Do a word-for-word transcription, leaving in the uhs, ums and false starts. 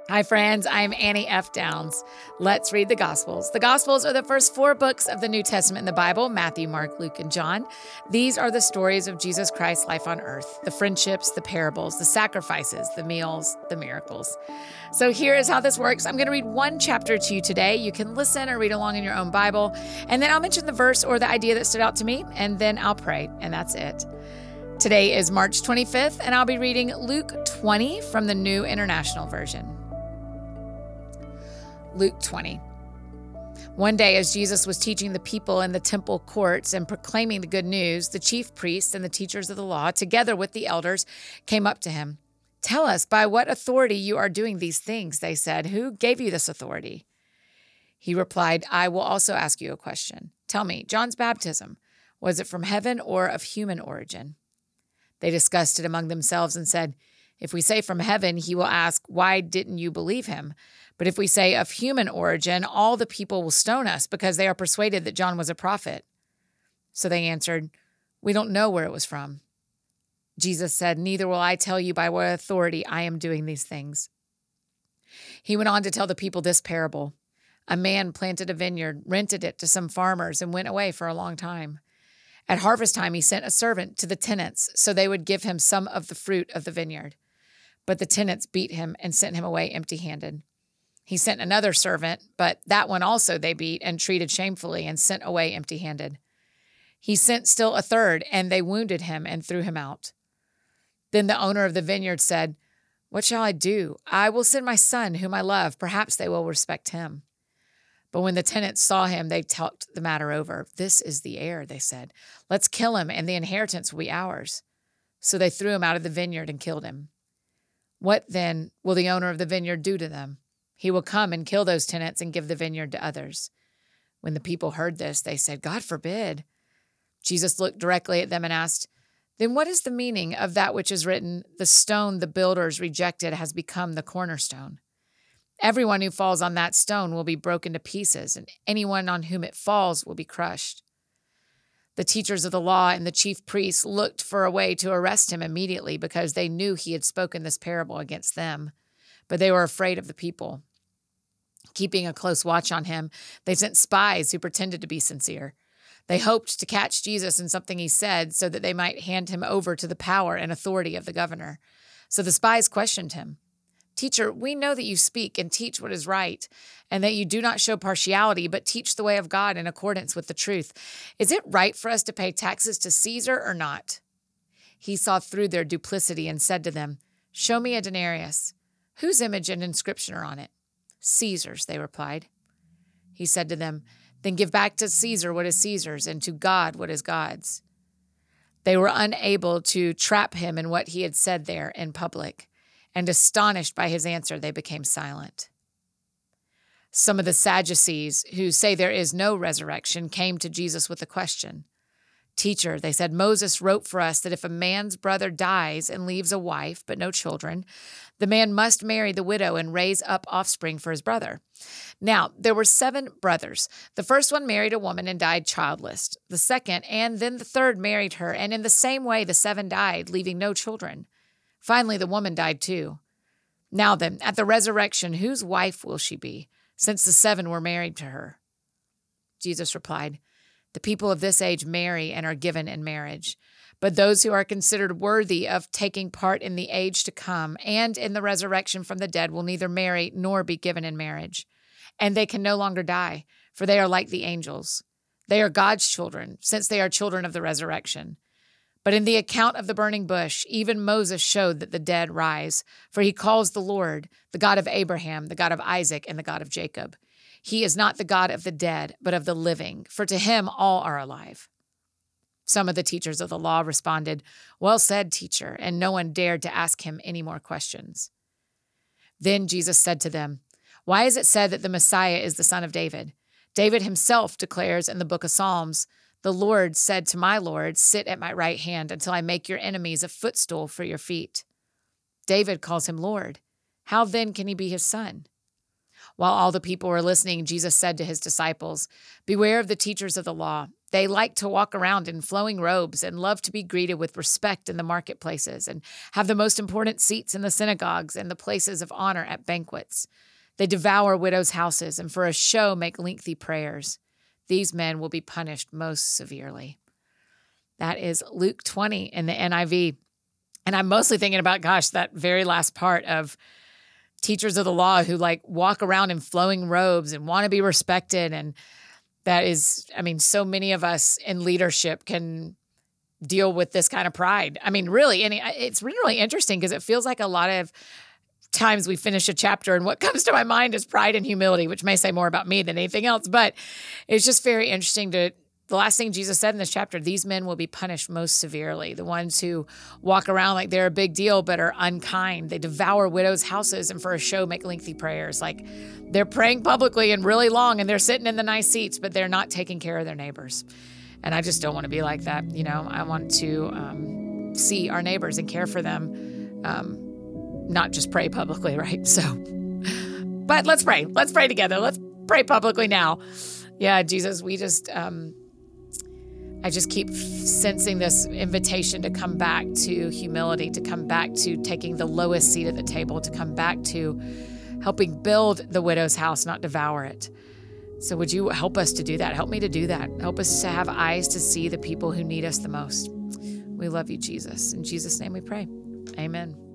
Hi, friends. I'm Annie F. Downs. Let's read the Gospels. The Gospels are the first four books of the New Testament in the Bible: Matthew, Mark, Luke, and John. These are the stories of Jesus Christ's life on earth, the friendships, the parables, the sacrifices, the meals, the miracles. So here is how this works. I'm going to read one chapter to you today. You can listen or read along in your own Bible, and then I'll mention the verse or the idea that stood out to me, and then I'll pray, and that's it. Today is March twenty-fifth, and I'll be reading Luke twenty from the New International Version. Luke twenty. One day, as Jesus was teaching the people in the temple courts and proclaiming the good news, the chief priests and the teachers of the law, together with the elders, came up to him. "Tell us, by what authority you are doing these things," they said. "Who gave you this authority?" He replied, "I will also ask you a question. Tell me, John's baptism, was it from heaven or of human origin?" They discussed it among themselves and said, "If we say from heaven, he will ask, 'Why didn't you believe him?' But if we say of human origin, all the people will stone us because they are persuaded that John was a prophet." So they answered, "We don't know where it was from." Jesus said, "Neither will I tell you by what authority I am doing these things." He went on to tell the people this parable. A man planted a vineyard, rented it to some farmers, and went away for a long time. At harvest time, he sent a servant to the tenants so they would give him some of the fruit of the vineyard. But the tenants beat him and sent him away empty-handed. He sent another servant, but that one also they beat and treated shamefully and sent away empty-handed. He sent still a third, and they wounded him and threw him out. Then the owner of the vineyard said, "What shall I do? I will send my son, whom I love. Perhaps they will respect him." But when the tenants saw him, they talked the matter over. "This is the heir," they said. "Let's kill him, and the inheritance will be ours." So they threw him out of the vineyard and killed him. What then will the owner of the vineyard do to them? He will come and kill those tenants and give the vineyard to others. When the people heard this, they said, "God forbid." Jesus looked directly at them and asked, "Then what is the meaning of that which is written, 'The stone the builders rejected has become the cornerstone'? Everyone who falls on that stone will be broken to pieces, and anyone on whom it falls will be crushed." The teachers of the law and the chief priests looked for a way to arrest him immediately because they knew he had spoken this parable against them, but they were afraid of the people. Keeping a close watch on him, they sent spies who pretended to be sincere. They hoped to catch Jesus in something he said so that they might hand him over to the power and authority of the governor. So the spies questioned him. "Teacher, we know that you speak and teach what is right, and that you do not show partiality, but teach the way of God in accordance with the truth. Is it right for us to pay taxes to Caesar or not?" He saw through their duplicity and said to them, "Show me a denarius. Whose image and inscription are on it?" "Caesar's," they replied. He said to them, "Then give back to Caesar what is Caesar's, and to God what is God's." They were unable to trap him in what he had said there in public, and astonished by his answer, they became silent. Some of the Sadducees, who say there is no resurrection, came to Jesus with a question. "Teacher," they said, "Moses wrote for us that if a man's brother dies and leaves a wife but no children, the man must marry the widow and raise up offspring for his brother. Now, there were seven brothers. The first one married a woman and died childless. The second and then the third married her, and in the same way the seven died, leaving no children. Finally, the woman died too. Now then, at the resurrection, whose wife will she be, since the seven were married to her?" Jesus replied, "The people of this age marry and are given in marriage. But those who are considered worthy of taking part in the age to come and in the resurrection from the dead will neither marry nor be given in marriage. And they can no longer die, for they are like the angels. They are God's children, since they are children of the resurrection. But in the account of the burning bush, even Moses showed that the dead rise, for he calls the Lord, the God of Abraham, the God of Isaac, and the God of Jacob. He is not the God of the dead, but of the living, for to him all are alive." Some of the teachers of the law responded, "Well said, teacher," and no one dared to ask him any more questions. Then Jesus said to them, "Why is it said that the Messiah is the son of David? David himself declares in the book of Psalms, 'The Lord said to my Lord, sit at my right hand until I make your enemies a footstool for your feet.' David calls him Lord. How then can he be his son?" While all the people were listening, Jesus said to his disciples, "Beware of the teachers of the law. They like to walk around in flowing robes and love to be greeted with respect in the marketplaces and have the most important seats in the synagogues and the places of honor at banquets. They devour widows' houses and for a show make lengthy prayers. These men will be punished most severely." That is Luke twenty in the N I V. And I'm mostly thinking about, gosh, that very last part of teachers of the law who like walk around in flowing robes and want to be respected. And that is, I mean, so many of us in leadership can deal with this kind of pride. I mean, really, and it's really interesting because it feels like a lot of times we finish a chapter and what comes to my mind is pride and humility, which may say more about me than anything else. But it's just very interesting to, the last thing Jesus said in this chapter, these men will be punished most severely. The ones who walk around like they're a big deal but are unkind. They devour widows' houses and for a show make lengthy prayers. Like they're praying publicly and really long and they're sitting in the nice seats, but they're not taking care of their neighbors. And I just don't want to be like that. You know, I want to um, see our neighbors and care for them, um, not just pray publicly, right? So, but let's pray. Let's pray together. Let's pray publicly now. Yeah, Jesus, we just... Um, I just keep sensing this invitation to come back to humility, to come back to taking the lowest seat at the table, to come back to helping build the widow's house, not devour it. So would you help us to do that? Help me to do that. Help us to have eyes to see the people who need us the most. We love you, Jesus. In Jesus' name we pray. Amen.